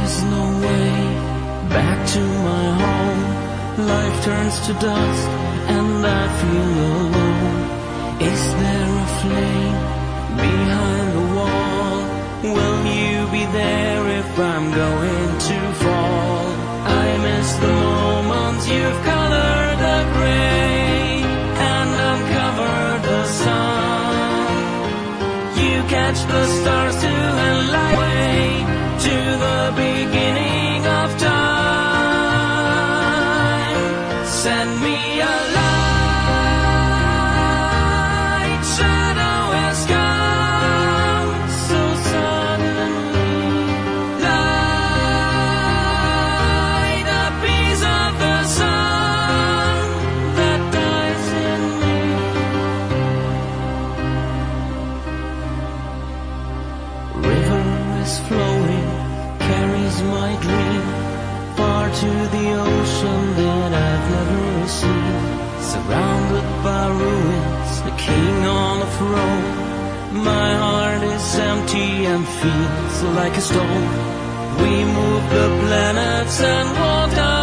is no way back to my home. Life turns to dust and I feel alone. Is there a flame behind the wall? Will you be there if I'm going to fall? I miss the moments you've colored the gray and uncovered the sun. You catch the stars to and light way to the beginning of time. Send me a light, shadow has come so suddenly. Light a piece of the sun that dies in me. River is flowing, carries my dream far to the ocean that I've never seen. Surrounded by ruins, the king on a throne. My heart is empty and feels like a stone. We move the planets and walk down